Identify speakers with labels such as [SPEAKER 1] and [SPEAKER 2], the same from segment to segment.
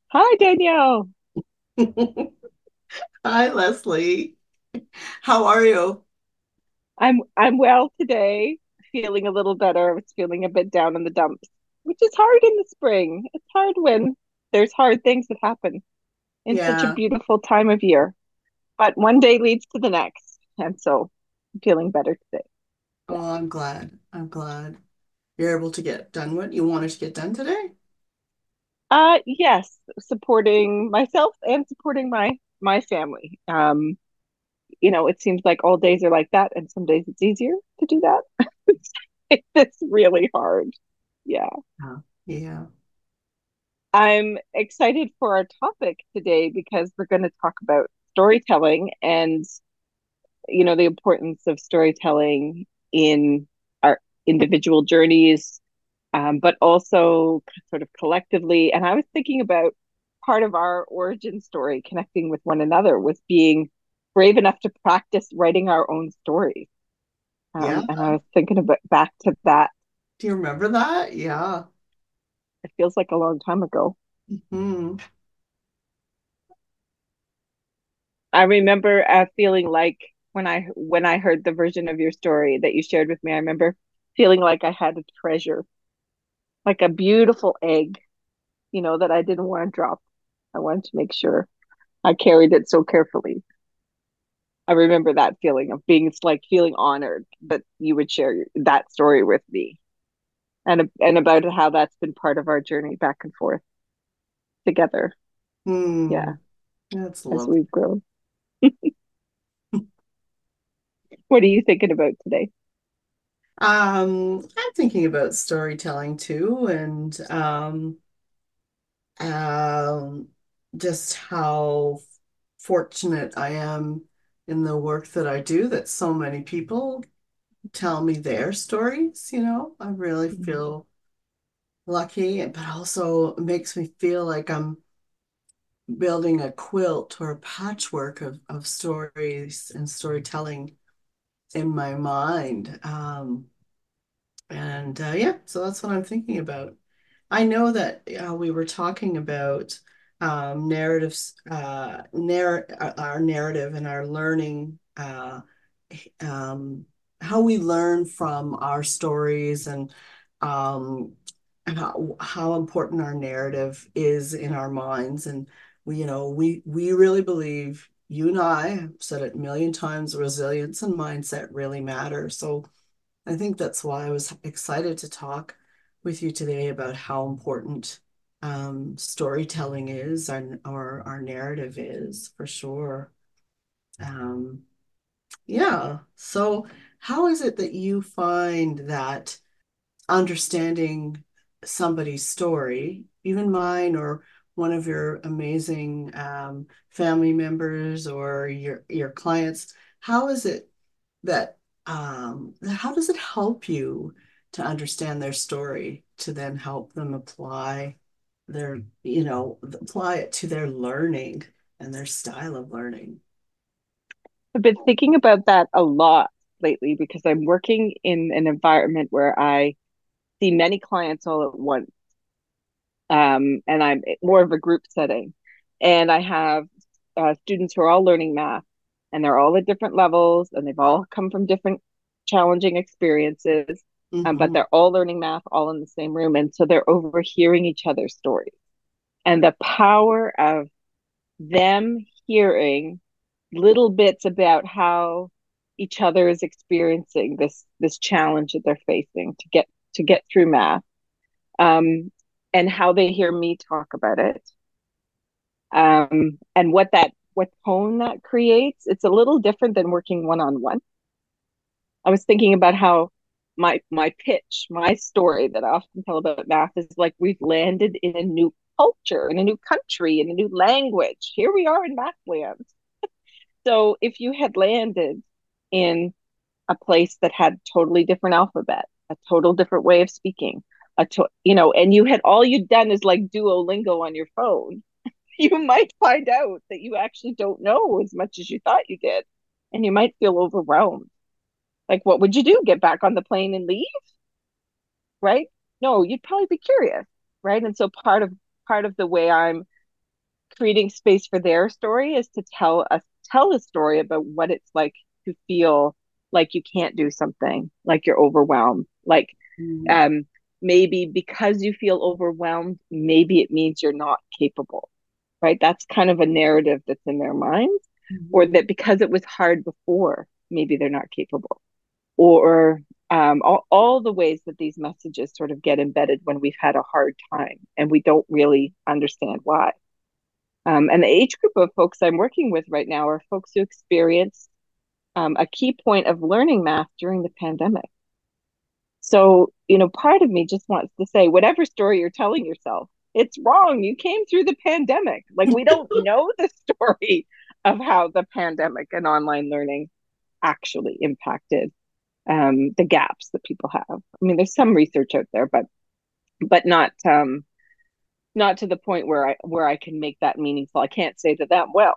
[SPEAKER 1] Hi, Danielle.
[SPEAKER 2] Hi, Leslie. How are you?
[SPEAKER 1] I'm well today. Feeling a little better. I was feeling a bit down in the dumps, which is hard in the spring. It's hard when there's hard things that happen in such a
[SPEAKER 2] Yeah.
[SPEAKER 1] beautiful time of year. But one day leads to the next, and so I'm feeling better today. Yeah.
[SPEAKER 2] Oh, I'm glad. I'm glad you're able to get done what you wanted to get done today.
[SPEAKER 1] Yes, supporting myself and supporting my family. It seems like all days are like that, and some days it's easier to do that. It's really hard. Yeah.
[SPEAKER 2] Yeah. Yeah.
[SPEAKER 1] I'm excited for our topic today because we're going to talk about storytelling and, the importance of storytelling in our individual journeys, but also sort of collectively. And I was thinking about part of our origin story connecting with one another was being brave enough to practice writing our own stories.
[SPEAKER 2] Yeah.
[SPEAKER 1] And I was thinking about back to that.
[SPEAKER 2] Do you remember that? Yeah.
[SPEAKER 1] It feels like a long time ago.
[SPEAKER 2] Hmm.
[SPEAKER 1] I remember feeling like when I heard the version of your story that you shared with me, I remember feeling like I had a treasure, like a beautiful egg, that I didn't want to drop. I wanted to make sure I carried it so carefully. I remember that feeling of being, it's like feeling honored that you would share that story with me and about how that's been part of our journey back and forth together.
[SPEAKER 2] Hmm.
[SPEAKER 1] Yeah,
[SPEAKER 2] That's
[SPEAKER 1] as
[SPEAKER 2] lovely.
[SPEAKER 1] we've grown. What are you thinking about today?
[SPEAKER 2] I'm thinking about storytelling too, and um, just how fortunate I am in the work that I do, that so many people tell me their stories, I really
[SPEAKER 1] Mm.
[SPEAKER 2] feel lucky, but also it makes me feel like I'm building a quilt or a patchwork of stories and storytelling in my mind. And yeah, so that's what I'm thinking about. I know that we were talking about narratives, our narrative and our learning, um, how we learn from our stories and um, how important our narrative is in our minds. And we really believe, you and I have said it a million times, resilience and mindset really matter. So I think that's why I was excited to talk with you today about how important storytelling is, our narrative is for sure. Um, yeah. So, how is it that you find that understanding somebody's story, even mine or one of your amazing family members or your clients, how is it that how does it help you to understand their story to then help them apply it to their learning and their style of learning?
[SPEAKER 1] I've been thinking about that a lot lately because I'm working in an environment where I see many clients all at once. And I'm more of a group setting. And I have students who are all learning math, and they're all at different levels, and they've all come from different challenging experiences. But
[SPEAKER 2] Hmm.
[SPEAKER 1] they're all learning math all in the same room. And so they're overhearing each other's stories. And the power of them hearing little bits about how each other is experiencing this challenge that they're facing to get through math, and how they hear me talk about it, and what tone that creates. It's a little different than working one on one. I was thinking about how my pitch, my story that I often tell about math is like we've landed in a new culture, in a new country, in a new language. Here we are in math land. So if you had landed in a place that had totally different alphabet, a total different way of speaking, and you had all you'd done is like Duolingo on your phone, you might find out that you actually don't know as much as you thought you did, and you might feel overwhelmed. Like, what would you do? Get back on the plane and leave, right? No, you'd probably be curious, right? And so part of the way I'm creating space for their story is to tell a story about what it's like to feel like you can't do something, like you're overwhelmed, like
[SPEAKER 2] Mm-hmm.
[SPEAKER 1] um maybe because you feel overwhelmed, maybe it means you're not capable, right? That's kind of a narrative that's in their minds, or
[SPEAKER 2] Mm-hmm.
[SPEAKER 1] that because it was hard before, maybe they're not capable, or all the ways that these messages sort of get embedded when we've had a hard time and we don't really understand why. And the age group of folks I'm working with right now are folks who experienced a key point of learning math during the pandemic. So, part of me just wants to say, whatever story you're telling yourself, it's wrong. You came through the pandemic. Like, we don't know the story of how the pandemic and online learning actually impacted the gaps that people have. I mean, there's some research out there, but not to the point where I can make that meaningful. I can't say to them, well,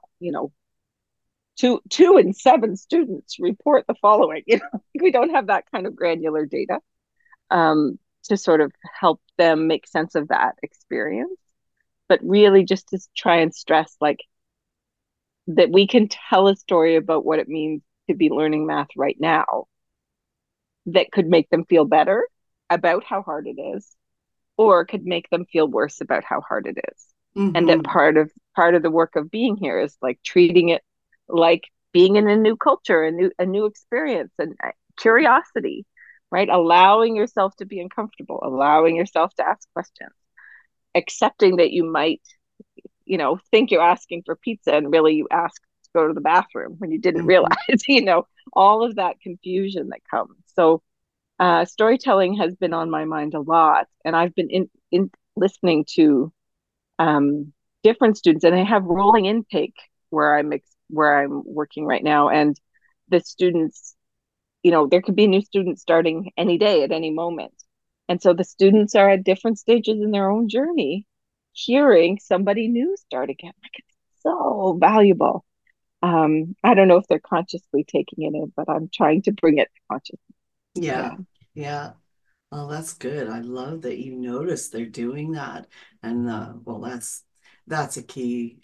[SPEAKER 1] two in seven students report the following. We don't have that kind of granular data to sort of help them make sense of that experience. But really, just to try and stress like that we can tell a story about what it means to be learning math right now that could make them feel better about how hard it is, or could make them feel worse about how hard it is. And that
[SPEAKER 2] Mm-hmm.
[SPEAKER 1] part of the work of being here is like treating it like being in a new culture, a new experience, and curiosity, right? Allowing yourself to be uncomfortable, allowing yourself to ask questions, accepting that you might, think you're asking for pizza and really you ask to go to the bathroom when you didn't realize,
[SPEAKER 2] Mm-hmm.
[SPEAKER 1] all of that confusion that comes. So storytelling has been on my mind a lot, and I've been in listening to different students, and I have rolling intake where I'm working right now, and the students, there could be a new student starting any day at any moment, and so the students are at different stages in their own journey. Hearing somebody new start again, like it's so valuable. I don't know if they're consciously taking it in, but I'm trying to bring it to consciousness.
[SPEAKER 2] Yeah.
[SPEAKER 1] Yeah.
[SPEAKER 2] Yeah. Oh, that's good. I love that you notice they're doing that. And well, that's a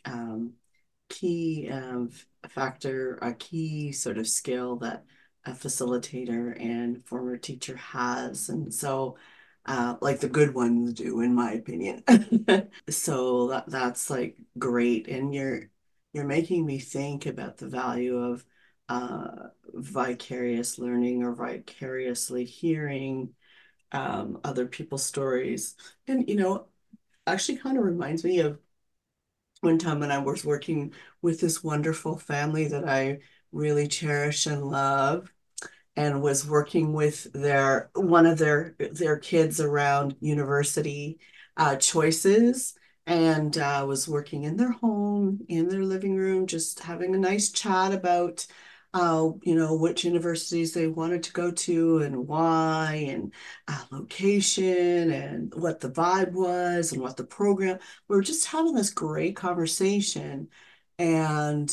[SPEAKER 2] key factor, a key sort of skill that a facilitator and former teacher has. And so like the good ones do, in my opinion. So that's like great. And you're making me think about the value of vicarious learning or vicariously hearing other people's stories. And, actually kind of reminds me of one time when I was working with this wonderful family that I really cherish and love, and was working with one of their kids around university choices, and was working in their home, in their living room, just having a nice chat about which universities they wanted to go to and why, and location, and what the vibe was, and what the program. We were just having this great conversation, and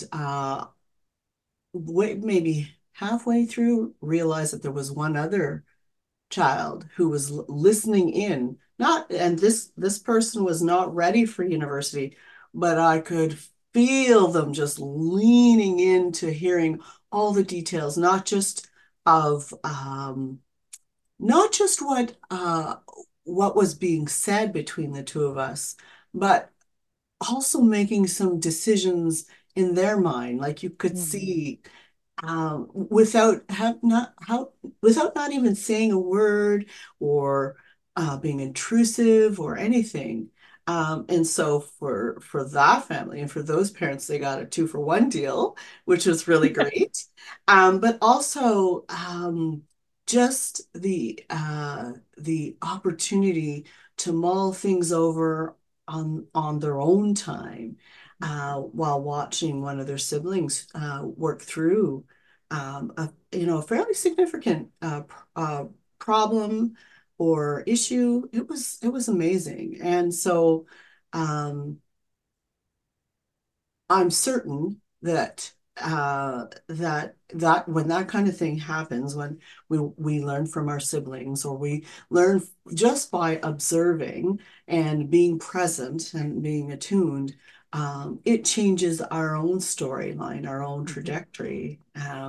[SPEAKER 2] maybe halfway through realized that there was one other child who was listening in. Not, and this person was not ready for university, but I could feel them just leaning into hearing all the details, of not just what was being said between the two of us, but also making some decisions in their mind. Like you could
[SPEAKER 1] Mm-hmm.
[SPEAKER 2] see without not even saying a word, or being intrusive or anything. And so for that family and for those parents, they got a 2-for-1 deal, which was really great. But also just the opportunity to mull things over on their own time, while watching one of their siblings work through a fairly significant problem or issue. It was amazing. And so um, I'm certain that that when that kind of thing happens, when we learn from our siblings, or we learn just by observing and being present and being attuned, it changes our own storyline, our own
[SPEAKER 1] Mhm.
[SPEAKER 2] trajectory.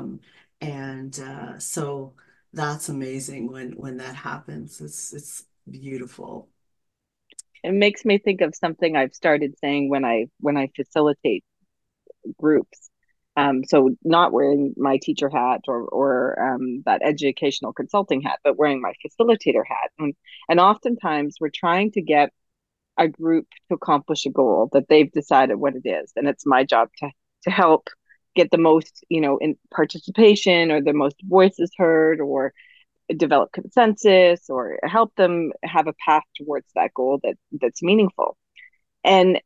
[SPEAKER 2] And so that's amazing when that happens. It's beautiful.
[SPEAKER 1] It makes me think of something I've started saying when I facilitate groups. So not wearing my teacher hat or that educational consulting hat, but wearing my facilitator hat. And oftentimes we're trying to get a group to accomplish a goal that they've decided what it is, and it's my job to help get the most, in participation or the most voices heard, or develop consensus, or help them have a path towards that goal that's meaningful. And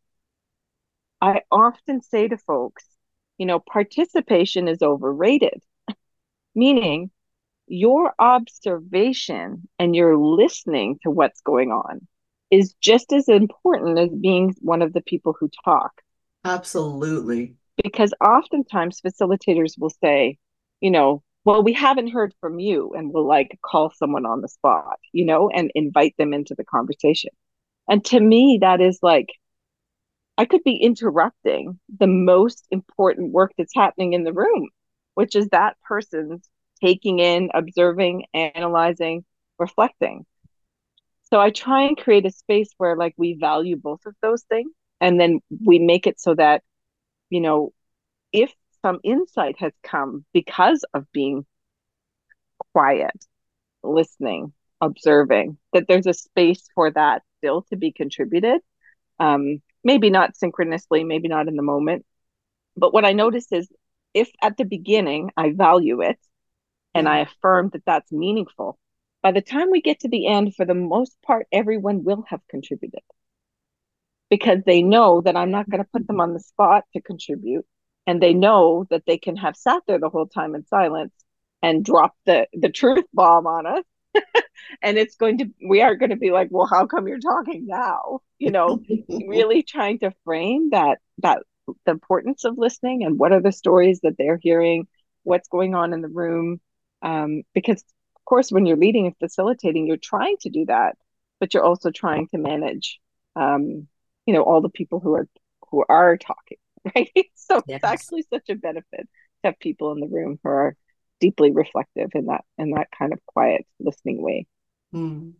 [SPEAKER 1] I often say to folks, participation is overrated, meaning your observation and your listening to what's going on is just as important as being one of the people who talk.
[SPEAKER 2] Absolutely.
[SPEAKER 1] Because oftentimes facilitators will say, well, we haven't heard from you, and we'll like call someone on the spot, and invite them into the conversation. And to me, that is like, I could be interrupting the most important work that's happening in the room, which is that person's taking in, observing, analyzing, reflecting. So I try and create a space where like we value both of those things, and then we make it so that, you know, if some insight has come because of being quiet, listening, observing, that there's a space for that still to be contributed. Maybe not synchronously, maybe not in the moment. But what I notice is if at the beginning I value it and
[SPEAKER 2] Yeah.
[SPEAKER 1] I affirm that that's meaningful, by the time we get to the end, for the most part, everyone will have contributed because they know that I'm not going to put them on the spot to contribute. And they know that they can have sat there the whole time in silence and drop the truth bomb on us. And we are going to be like, well, how come you're talking now? Really trying to frame that the importance of listening and what are the stories that they're hearing, what's going on in the room. Because of course, when you're leading and facilitating, you're trying to do that, but you're also trying to manage, um, all the people who are talking, right? So it's
[SPEAKER 2] Yes.
[SPEAKER 1] actually such a benefit to have people in the room who are deeply reflective in that kind of quiet listening way.
[SPEAKER 2] Hmm.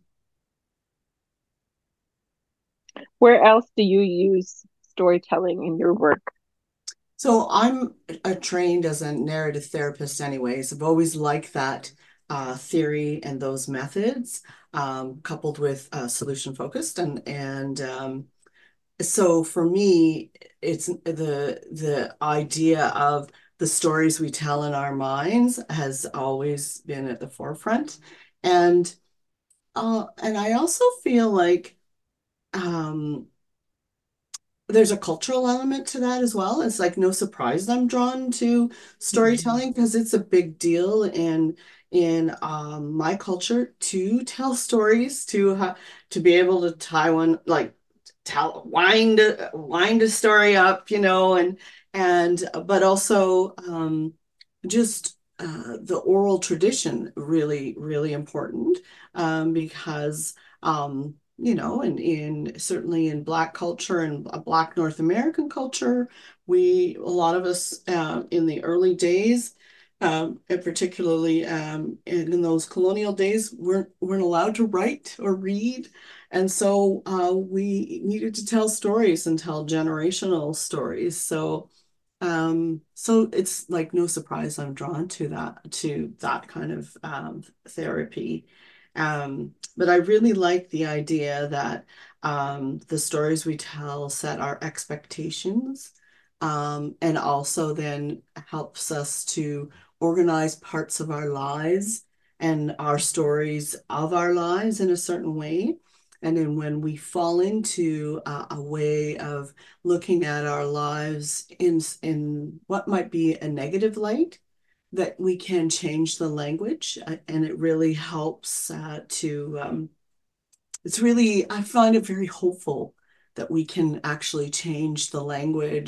[SPEAKER 1] Where else do you use storytelling in your work?
[SPEAKER 2] So I'm trained as a narrative therapist anyways. I've always liked that theory and those methods, coupled with solution focused, and so for me, it's the idea of the stories we tell in our minds has always been at the forefront. And I also feel like um there's a cultural element to that as well. It's like no surprise I'm drawn to
[SPEAKER 1] Mm-hmm.
[SPEAKER 2] storytelling because it's a big deal in my culture to tell stories, to be able to tie one, like tell wind a story up, and but also just the oral tradition really really important, because in certainly in Black culture and Black North American culture, a lot of us in the early days, and particularly in those colonial days, weren't allowed to write or read, and so we needed to tell stories and tell generational stories. So it's like no surprise I'm drawn to that kind of therapy. But I really like the idea that the stories we tell set our expectations, and also then helps us to organize parts of our lives and our stories of our lives in a certain way. And then when we fall into a way of looking at our lives in what might be a negative light, that we can change the language, and it really helps to it's really, I find it very hopeful that we can actually change the language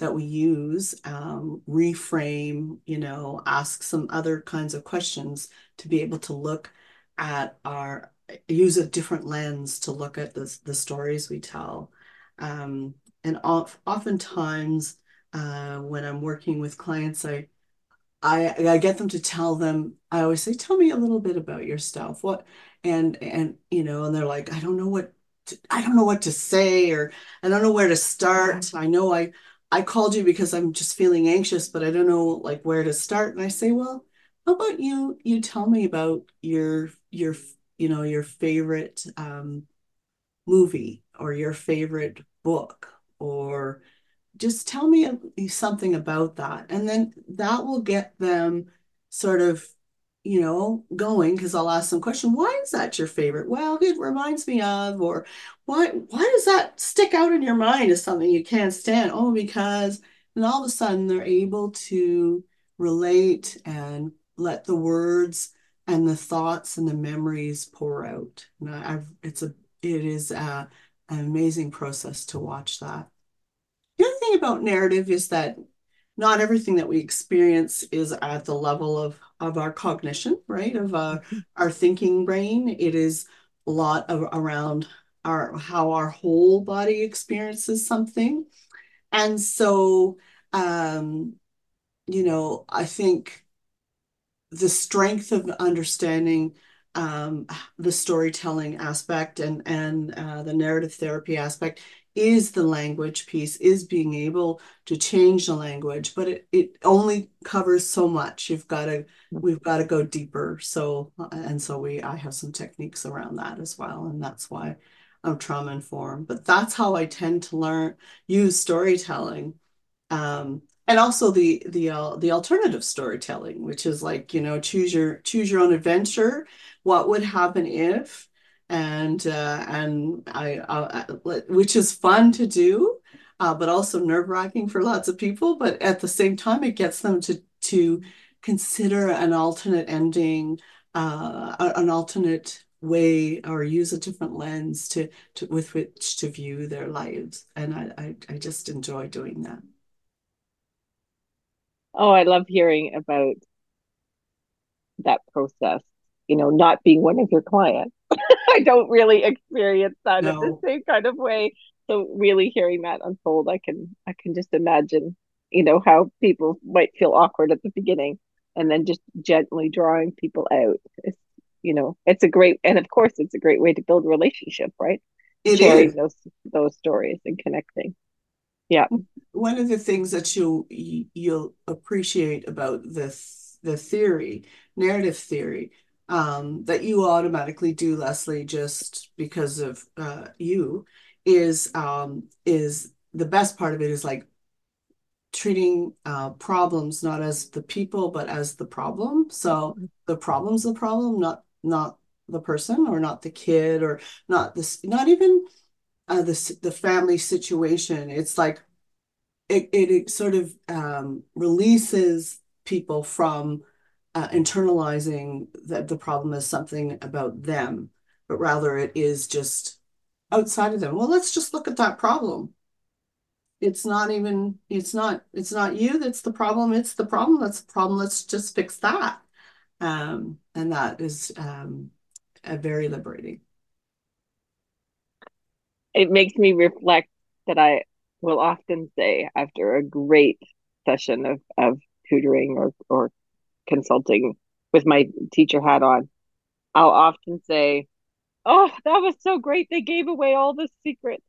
[SPEAKER 2] that we use, reframe, ask some other kinds of questions to be able to look at use a different lens to look at the stories we tell. And oftentimes, when I'm working with clients, I get them to tell them, I always say, tell me a little bit about yourself. And they're like, I don't know what to say, or I don't know where to start. I know I called you because I'm just feeling anxious, but I don't know like where to start. And I say, well, how about you tell me about your favorite movie or your favorite book, or just tell me something about that. And then that will get them sort of, going, because I'll ask them question, why is that your favorite? Well, it reminds me of, or why does that stick out in your mind as something you can't stand? Oh, because, and all of a sudden they're able to relate and let the words and the thoughts and the memories pour out. And it is an amazing process to watch that. The other thing about narrative is that not everything that we experience is at the level of our cognition, right? Of our thinking brain. It is a lot around how our whole body experiences something. And so, I think the strength of understanding the storytelling aspect and the narrative therapy aspect is the language piece, is being able to change the language, but it only covers so much. We've got to go deeper. I have some techniques around that as well, and that's why I'm trauma informed. But that's how I tend to use storytelling, and also the alternative storytelling, which is like, choose your own adventure. What would happen if? And which is fun to do, but also nerve-wracking for lots of people. But at the same time, it gets them to consider an alternate ending, an alternate way, or use a different lens with which to view their lives. And I just enjoy doing that.
[SPEAKER 1] Oh, I love hearing about that process, not being one of your clients. I don't really experience that in the
[SPEAKER 2] No,
[SPEAKER 1] same kind of way. So really hearing that unfold, I can just imagine, how people might feel awkward at the beginning and then just gently drawing people out. It's a great, and of course it's a great way to build a relationship, right?
[SPEAKER 2] it
[SPEAKER 1] Sharing
[SPEAKER 2] is.
[SPEAKER 1] those stories and connecting. Yeah.
[SPEAKER 2] One of the things that you'll appreciate about the theory, narrative theory, that you automatically do, Leslie, just because of you, is the best part of it is like treating problems not as the people but as the problem. So the problem's the problem, not the person, or not the kid, or not even the family situation. It's like it sort of releases people from internalizing that the problem is something about them, but rather it is just outside of them. Well, let's just look at that problem. It's not you that's the problem. It's the problem that's the problem. Let's just fix that. And that is a very liberating.
[SPEAKER 1] It makes me reflect that I will often say after a great session of tutoring or consulting with my teacher hat on, I'll often say, "Oh, that was so great. They gave away all the secrets."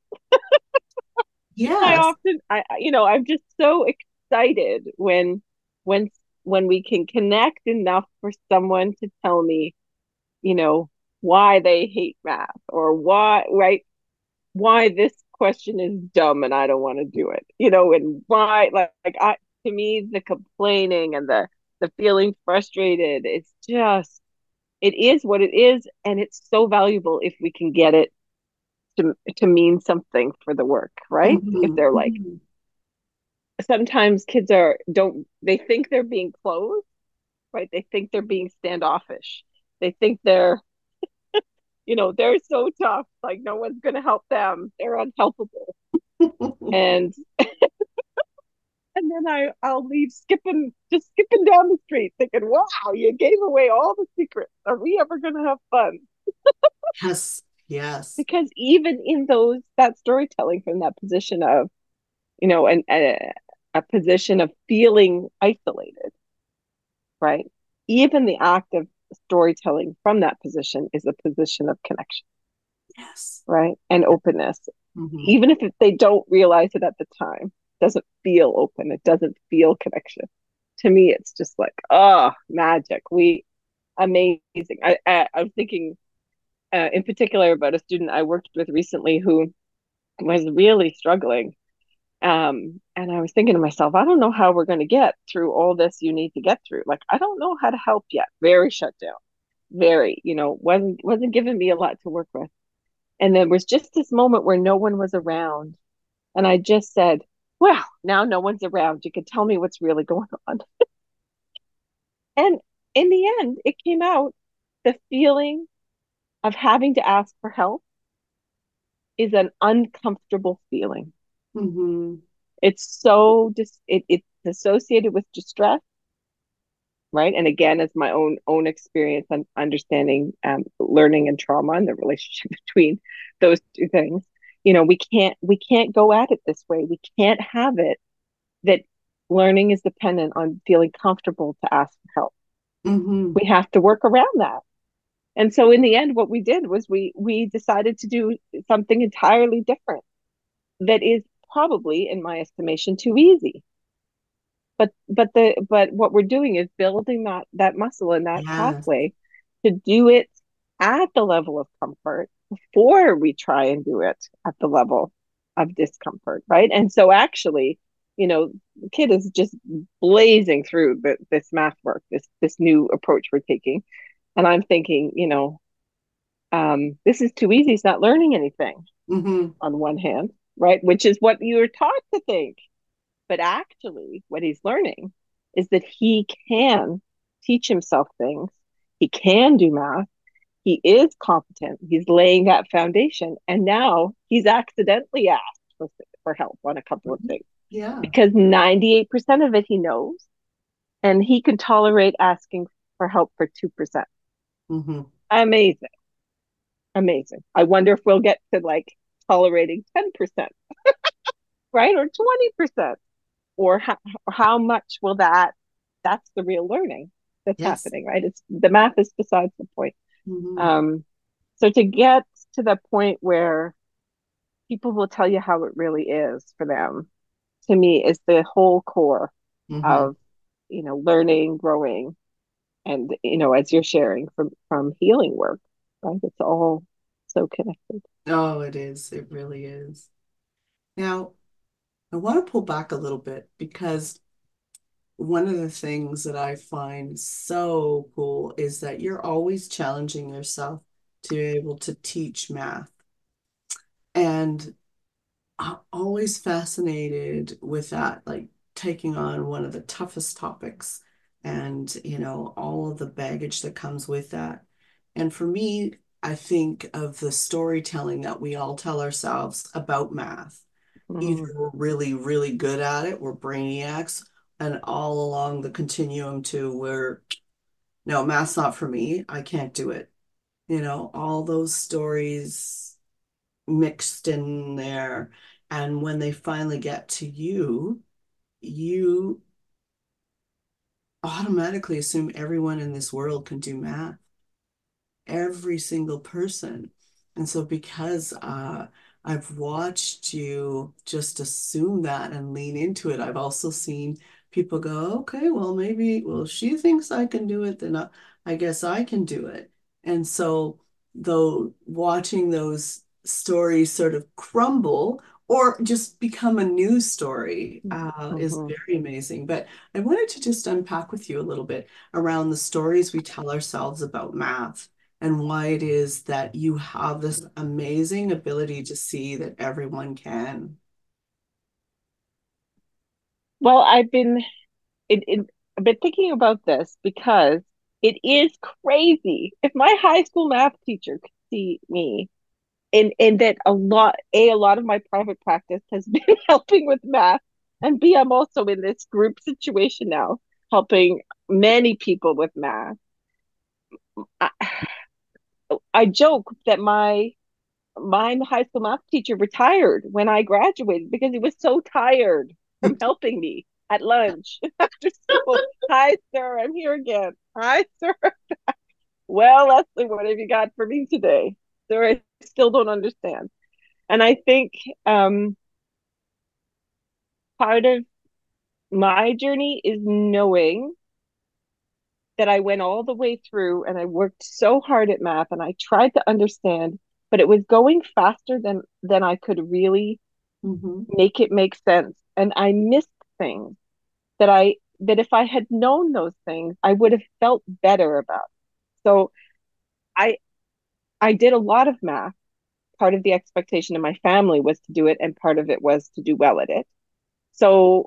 [SPEAKER 2] Yes,
[SPEAKER 1] I'm just so excited when when we can connect enough for someone to tell me, you know, why they hate math or why, right? Why this question is dumb and I don't want to do it, and why, to me, the complaining and the feeling frustrated, it is what it is. And it's so valuable if we can get it to mean something for the work, right? If
[SPEAKER 2] mhm,
[SPEAKER 1] they're like,
[SPEAKER 2] mhm.
[SPEAKER 1] sometimes kids don't, they think they're being closed, right? They think they're being standoffish. They think they're so tough, like no one's going to help them. They're unhelpable. And then I'll leave just skipping down the street thinking, wow, you gave away all the secrets. Are we ever going to have fun?
[SPEAKER 2] Yes. Yes.
[SPEAKER 1] Because even in that storytelling from that position of, a position of feeling isolated, right? Even the act of storytelling from that position is a position of connection,
[SPEAKER 2] Yes.
[SPEAKER 1] right? And openness.
[SPEAKER 2] Mm-hmm.
[SPEAKER 1] Even if they don't realize it at the time, it doesn't feel open. It doesn't feel connection. To me, it's just like, oh, magic. Amazing. I'm thinking in particular about a student I worked with recently who was really struggling. And I was thinking to myself, I don't know how we're going to get through all this you need to get through. Like, I don't know how to help yet. Very shut down. Very, wasn't giving me a lot to work with. And there was just this moment where no one was around. And I just said, well, now no one's around. You can tell me what's really going on. And in the end, it came out the feeling of having to ask for help is an uncomfortable feeling.
[SPEAKER 2] Mm-hmm.
[SPEAKER 1] It's so it's associated with distress, right? And again, it's my own experience and understanding learning and trauma and the relationship between those two things. We can't go at it this way. We can't have it that learning is dependent on feeling comfortable to ask for help.
[SPEAKER 2] Mm-hmm.
[SPEAKER 1] We have to work around that. And so in the end, what we did was we decided to do something entirely different that is probably, in my estimation, too easy. But what we're doing is building that muscle and that
[SPEAKER 2] Yes.
[SPEAKER 1] pathway to do it at the level of comfort before we try and do it at the level of discomfort, right? And so actually, the kid is just blazing through this math work, this new approach we're taking. And I'm thinking, this is too easy. He's not learning anything
[SPEAKER 2] Mm-hmm.
[SPEAKER 1] on one hand, right? Which is what you're taught to think. But actually, what he's learning is that he can teach himself things. He can do math. He is competent. He's laying that foundation. And now he's accidentally asked for help on a couple of
[SPEAKER 2] Mm-hmm.
[SPEAKER 1] things
[SPEAKER 2] Yeah.
[SPEAKER 1] because 98% of it he knows. And he can tolerate asking for help for 2%.
[SPEAKER 2] Mm-hmm.
[SPEAKER 1] Amazing. Amazing. I wonder if we'll get to like tolerating 10%, right? Or 20%. Or how much will that's the real learning that's
[SPEAKER 2] Yes.
[SPEAKER 1] happening, right? It's the math is besides the point.
[SPEAKER 2] Mm-hmm.
[SPEAKER 1] So to get to the point where people will tell you how it really is for them, to me, is the whole core
[SPEAKER 2] Mm-hmm.
[SPEAKER 1] of learning, growing, and as you're sharing from healing work, right? It's all so connected.
[SPEAKER 2] Oh, it is. It really is. Now, I want to pull back a little bit because one of the things that I find so cool is that you're always challenging yourself to be able to teach math. And I'm always fascinated with that, like taking on one of the toughest topics and, all of the baggage that comes with that. And for me, I think of the storytelling that we all tell ourselves about math. Either
[SPEAKER 1] Mm,
[SPEAKER 2] we're really, really good at it, we're brainiacs, and all along the continuum to where, no, math's not for me, I can't do it. All those stories mixed in there. And when they finally get to you, you automatically assume everyone in this world can do math, every single person. And so, because I've watched you just assume that and lean into it, I've also seen people go, okay, well, maybe, well, she thinks I can do it, then I guess I can do it. And so, though, watching those stories sort of crumble or just become a news story is
[SPEAKER 1] mhm.
[SPEAKER 2] very amazing. But I wanted to just unpack with you a little bit around the stories we tell ourselves about math and why it is that you have this amazing ability to see that everyone can.
[SPEAKER 1] Well, I've been thinking about this because it is crazy. If my high school math teacher could see me, and that a lot of my private practice has been helping with math, And B, I'm also in this group situation now, helping many people with math. I, I joke that my high school math teacher retired when I graduated because he was so tired from helping me at lunch after school. Hi, sir, I'm here again. Hi, sir. Well, Leslie, what have you got for me today? Sir, I still don't understand. And I think part of my journey is knowing that I went all the way through and I worked so hard at math and I tried to understand, but it was going faster than I could really
[SPEAKER 2] Mm-hmm.
[SPEAKER 1] make it make sense. And I missed things that if I had known those things, I would have felt better about. So I I did a lot of math. Part of the expectation in my family was to do it, and part of it was to do well at it. So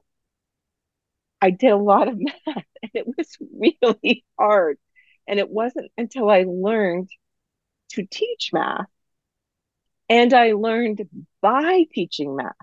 [SPEAKER 1] I did a lot of math, and it was really hard. And it wasn't until I learned to teach math and I learned by teaching math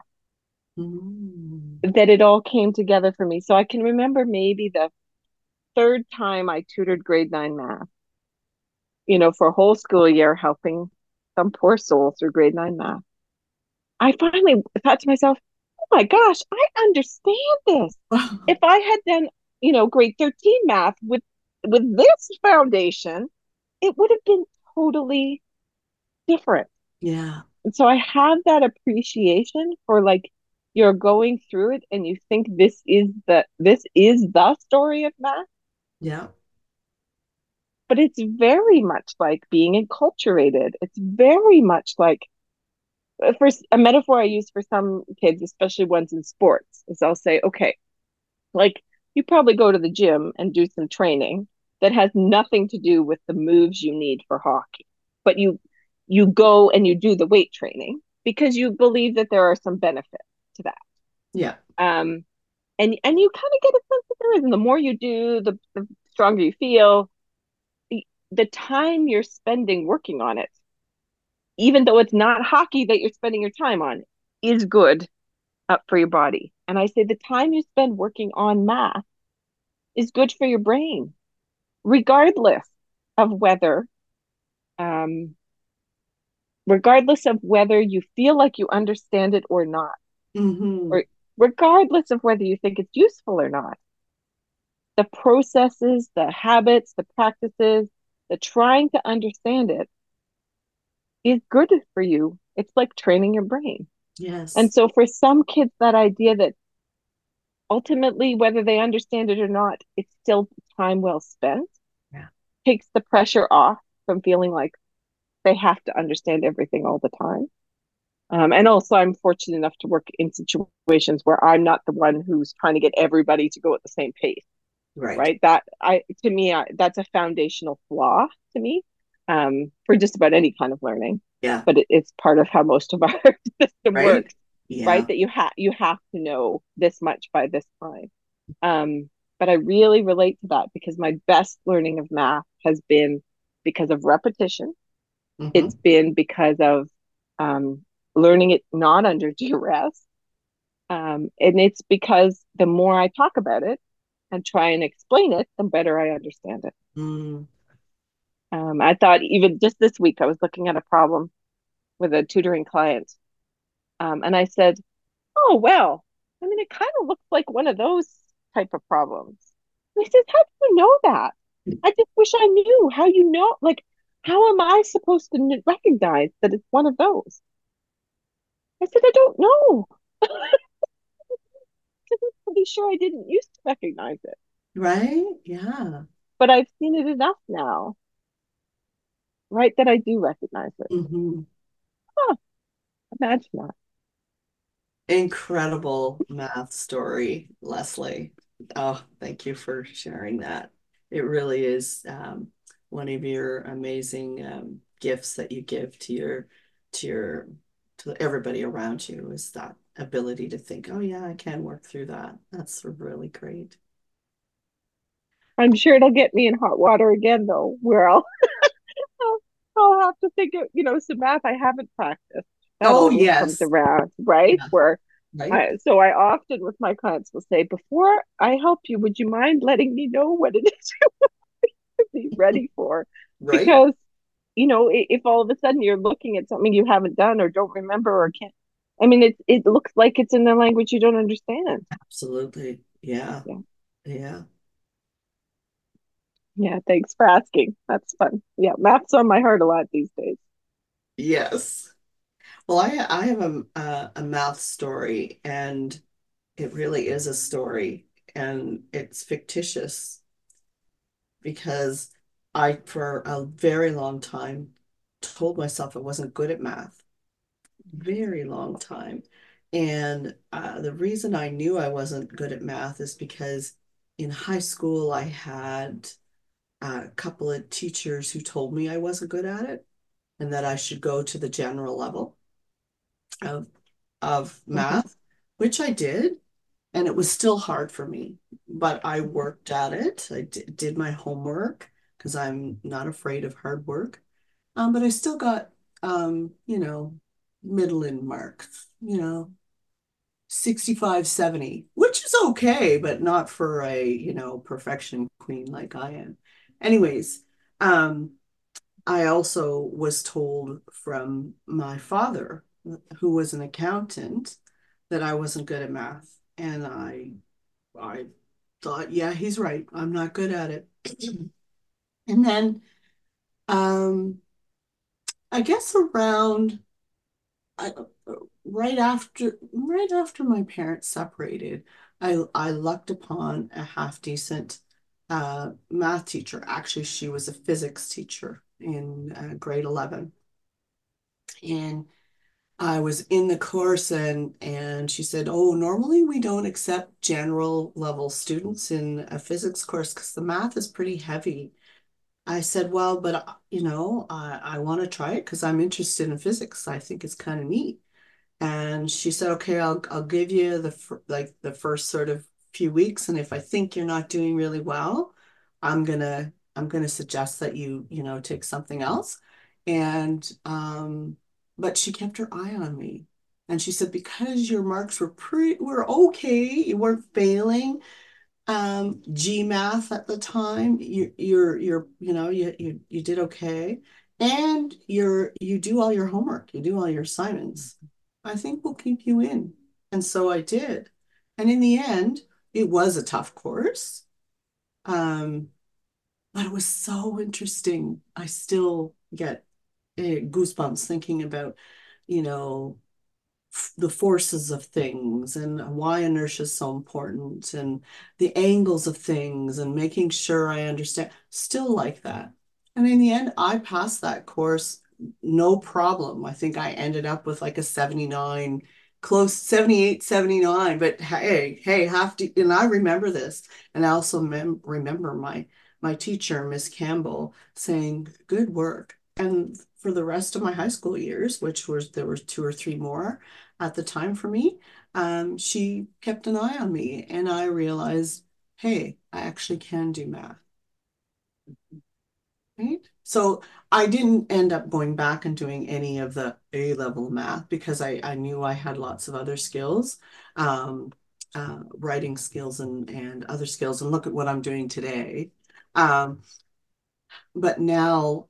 [SPEAKER 2] Mm.
[SPEAKER 1] that it all came together for me. So I can remember maybe the third time I tutored grade 9 math, for a whole school year, helping some poor soul through grade 9 math. I finally thought to myself, oh my gosh, I understand this. If I had done, grade 13 math with this foundation, it would have been totally different.
[SPEAKER 2] Yeah,
[SPEAKER 1] And so I have that appreciation for like you're going through it and you think this is the story of math,
[SPEAKER 2] yeah.
[SPEAKER 1] but it's very much like being enculturated. It's very much like for a metaphor I use for some kids, especially ones in sports, is I'll say, okay, like you probably go to the gym and do some training that has nothing to do with the moves you need for hockey, but you go and you do the weight training because you believe that there are some benefits to that.
[SPEAKER 2] Yeah.
[SPEAKER 1] Um, and you kind of get a sense that there is, and the more you do, the stronger you feel. The time you're spending working on it, even though it's not hockey that you're spending your time on, is good up for your body. And I say the time you spend working on math is good for your brain, regardless of whether, um, regardless of whether you feel like you understand it or not,
[SPEAKER 2] Mm-hmm.
[SPEAKER 1] or regardless of whether you think it's useful or not. The processes, the habits, the practices, the trying to understand it is good for you. It's like training your brain.
[SPEAKER 2] Yes.
[SPEAKER 1] And so for some kids, that idea that ultimately, whether they understand it or not, it's still time well spent
[SPEAKER 2] Yeah.
[SPEAKER 1] takes the pressure off from feeling like they have to understand everything all the time. And also, I'm fortunate enough to work in situations where I'm not the one who's trying to get everybody to go at the same pace,
[SPEAKER 2] Right.
[SPEAKER 1] right? That's a foundational flaw to me, for just about any kind of learning.
[SPEAKER 2] Yeah.
[SPEAKER 1] But it's part of how most of our system
[SPEAKER 2] Right.
[SPEAKER 1] works, right?
[SPEAKER 2] Yeah.
[SPEAKER 1] That you have to know this much by this time. But I really relate to that because my best learning of math has been because of repetition. It's
[SPEAKER 2] Mm-hmm.
[SPEAKER 1] been because of um, learning it not under duress. And it's because the more I talk about it and try and explain it, the better I understand it.
[SPEAKER 2] Mm.
[SPEAKER 1] I thought even just this week, I was looking at a problem with a tutoring client. And I said, oh, well, I mean, it kind of looks like one of those type of problems. And he says, how do you know that? I just wish I knew how you know. Like, how am I supposed to recognize that it's one of those? I said, I don't know. Because I'm pretty sure I didn't used to recognize it,
[SPEAKER 2] Right. Yeah.
[SPEAKER 1] but I've seen it enough now, right, that I do recognize it.
[SPEAKER 2] Mm-hmm.
[SPEAKER 1] Huh, imagine that.
[SPEAKER 2] Incredible math story, Leslie. Oh, thank you for sharing that. It really is one of your amazing gifts that you give to your to everybody around you is that ability to think, oh yeah, I can work through that. That's really great.
[SPEAKER 1] I'm sure it'll get me in hot water again, though, where I'll, I'll have to think of, some math I haven't practiced. That
[SPEAKER 2] Oh
[SPEAKER 1] almost comes
[SPEAKER 2] yes.
[SPEAKER 1] around, right?
[SPEAKER 2] Yeah.
[SPEAKER 1] Where
[SPEAKER 2] right,
[SPEAKER 1] So I often with my clients will say, before I help you, would you mind letting me know what it is to be ready for?
[SPEAKER 2] right.
[SPEAKER 1] Because, if all of a sudden you're looking at something you haven't done or don't remember or can't, I mean, it looks like it's in a language you don't understand.
[SPEAKER 2] Absolutely. Yeah.
[SPEAKER 1] Yeah.
[SPEAKER 2] Yeah.
[SPEAKER 1] Yeah. Thanks for asking. That's fun. Yeah. Math's on my heart a lot these days.
[SPEAKER 2] Yes. Well, I have a math story, and it really is a story, and it's fictitious because I, for a very long time, told myself I wasn't good at math. Very long time. And the reason I knew I wasn't good at math is because in high school I had a couple of teachers who told me I wasn't good at it and that I should go to the general level of
[SPEAKER 1] Hmm.
[SPEAKER 2] math, which I did. And it was still hard for me, but I worked at it. I did my homework because I'm not afraid of hard work. But I still got, middling marks, 65, 70, which is okay, but not for a, perfection queen like I am. Anyways, um, I also was told from my father, who was an accountant, that I wasn't good at math. And I thought, yeah, he's right. I'm not good at it. And then um, I guess around I, right after my parents separated, I lucked upon a half decent math teacher. Actually, she was a physics teacher in grade 11. And I was in the course, and she said, "Oh, normally we don't accept general level students in a physics course because the math is pretty heavy." I said, "Well, but I want to try it because I'm interested in physics. I think it's kind of neat." And she said, "Okay, I'll give you the first sort of few weeks, and if I think you're not doing really well, I'm gonna suggest that you take something else." And but she kept her eye on me, and she said, "Because your marks were okay, you weren't failing, GMath at the time, you did okay, and you do all your homework, you do all your assignments. I think we'll keep you in." And so I did. And in the end, it was a tough course. Um, but it was so interesting. I still get goosebumps thinking about, you know, the forces of things and why inertia is so important and the angles of things and making sure I understand. Still like that. And in the end, I passed that course no problem. I think I ended up with like a 79, close 78, 79. But hey, have to, and I remember this. And I also remember my teacher, Miss Campbell, saying, "Good work." And for the rest of my high school years, which was there were two or three more, at the time for me, she kept an eye on me, and I realized, hey, I actually can do math. Right? So I didn't end up going back and doing any of the A level math because I knew I had lots of other skills, um, writing skills and other skills. And look at what I'm doing today. Um, but now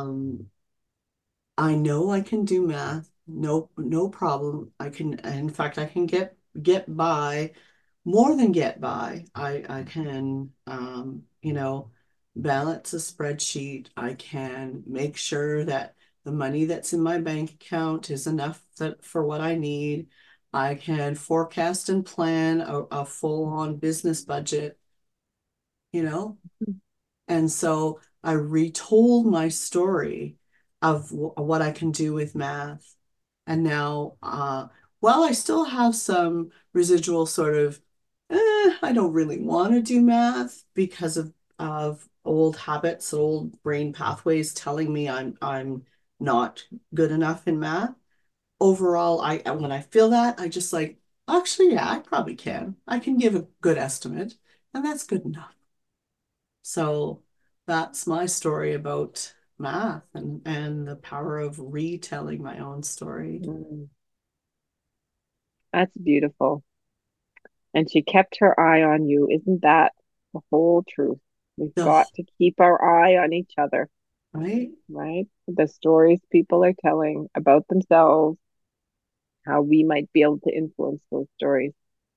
[SPEAKER 2] I know I can do math. No problem. In fact, I can get by, more than get by. I can, balance a spreadsheet. I can make sure that the money that's in my bank account is enough for what I need. I can forecast and plan a full-on business budget, you know? And so I retold my story of what I can do with math. And now, while I still have some residual sort of, I don't really want to do math because of old habits, old brain pathways telling me I'm not good enough in math. Overall, when I feel that, I just like, actually, yeah, I probably can. I can give a good estimate, and that's good enough. So that's my story about math and the power of retelling my own story.
[SPEAKER 1] Mm. That's beautiful. And she kept her eye on you. Isn't that the whole truth? We've
[SPEAKER 2] The,
[SPEAKER 1] got to keep our eye on each other,
[SPEAKER 2] right?
[SPEAKER 1] right? The stories people are telling about themselves, how we might be able to influence those stories.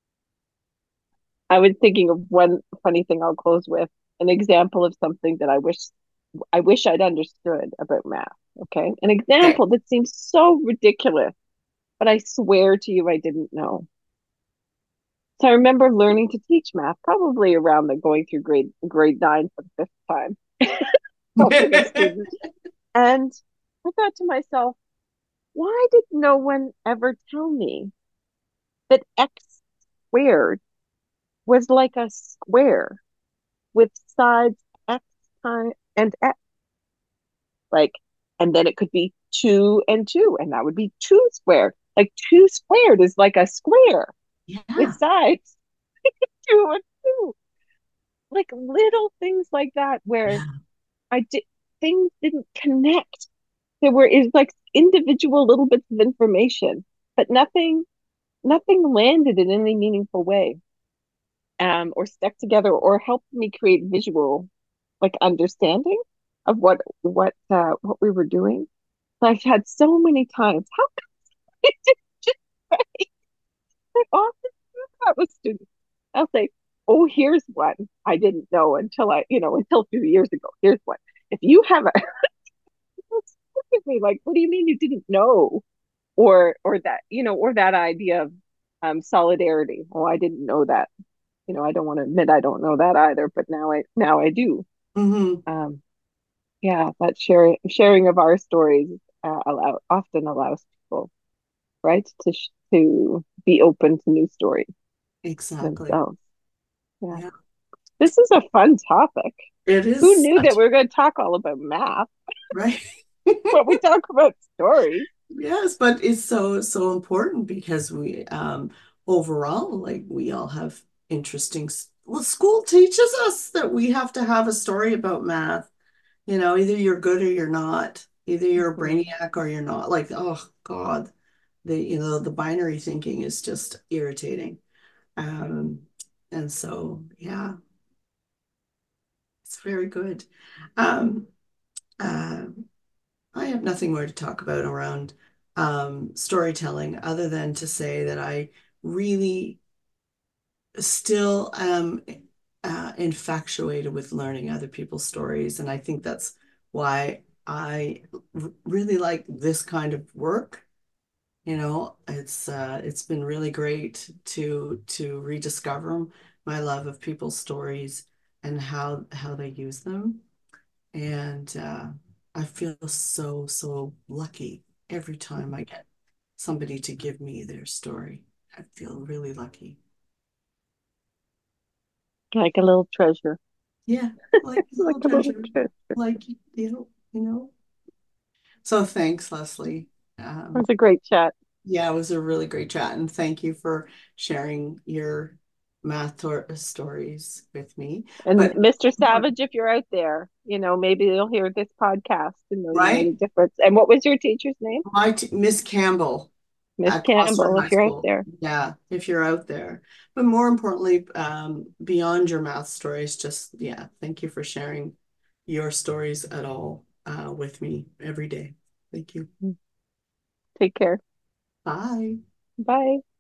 [SPEAKER 1] I was thinking of one funny thing I'll close with, an example of something that I wish I'd understood about math. Okay. An
[SPEAKER 2] Okay.
[SPEAKER 1] example that seems so ridiculous, but I swear to you I didn't know. So I remember learning to teach math, probably around the going through grade nine for the fifth time, helping a student. And I thought to myself, why did no one ever tell me that x squared was like a square with sides x time and x, like, and then it could be two and two, and that would be two squared. Like two squared is like a square with
[SPEAKER 2] Yeah.
[SPEAKER 1] sides two and two. Like little things like that where
[SPEAKER 2] Yeah.
[SPEAKER 1] I did things didn't connect. There were is like individual little bits of information, but nothing landed in any meaningful way, or stuck together or helped me create visual like understanding of what we were doing. So I've had so many times. How come I did just say I often do that with students? I'll say, "Oh, here's one I didn't know until a few years ago. Here's one. If you have a look at me like, what do you mean you didn't know? Or that idea of solidarity. Oh, I didn't know that. I don't want to admit I don't know that either, but now I do.
[SPEAKER 2] Hmm.
[SPEAKER 1] Um, yeah, that sharing of our stories often allows people, right, to be open to new stories
[SPEAKER 2] Exactly.
[SPEAKER 1] themselves. Yeah,
[SPEAKER 2] Yeah.
[SPEAKER 1] this is a fun topic.
[SPEAKER 2] It
[SPEAKER 1] Who
[SPEAKER 2] is
[SPEAKER 1] knew that
[SPEAKER 2] such,
[SPEAKER 1] we were going to talk all about math,
[SPEAKER 2] right?
[SPEAKER 1] but we talk about stories?
[SPEAKER 2] Yes, but it's so so important because we overall like we all have interesting well, school teaches us that we have to have a story about math. You know, either you're good or you're not. Either you're a
[SPEAKER 1] Mhm.
[SPEAKER 2] brainiac or you're not. Like, oh God, the binary thinking is just irritating. Um, and so yeah, it's very good. Um, uh, I have nothing more to talk about around storytelling other than to say that I really still am infatuated with learning other people's stories. And I think that's why I really like this kind of work. You know, it's been really great to rediscover my love of people's stories and how they use them. And I feel so, so lucky every time I get somebody to give me their story. I feel really lucky.
[SPEAKER 1] Like a little treasure,
[SPEAKER 2] Yeah, like a
[SPEAKER 1] like
[SPEAKER 2] little
[SPEAKER 1] a little
[SPEAKER 2] treasure,
[SPEAKER 1] treasure.
[SPEAKER 2] like you know. So thanks, Leslie.
[SPEAKER 1] It was
[SPEAKER 2] Um,
[SPEAKER 1] a great chat.
[SPEAKER 2] yeah, it was a really great chat, and thank you for sharing your stories with me.
[SPEAKER 1] And
[SPEAKER 2] But
[SPEAKER 1] Mr. Savage, if you're out there, maybe you'll hear this podcast and know you made
[SPEAKER 2] right,
[SPEAKER 1] a difference. And what was your teacher's name?
[SPEAKER 2] Miss Campbell
[SPEAKER 1] Miss
[SPEAKER 2] at Gloucester
[SPEAKER 1] Campbell,
[SPEAKER 2] High
[SPEAKER 1] if you're out
[SPEAKER 2] School.
[SPEAKER 1] there.
[SPEAKER 2] Yeah, if you're out there. But more importantly, beyond your math stories, just yeah, thank you for sharing your stories at all with me every day. Thank you.
[SPEAKER 1] Take care.
[SPEAKER 2] Bye.
[SPEAKER 1] Bye.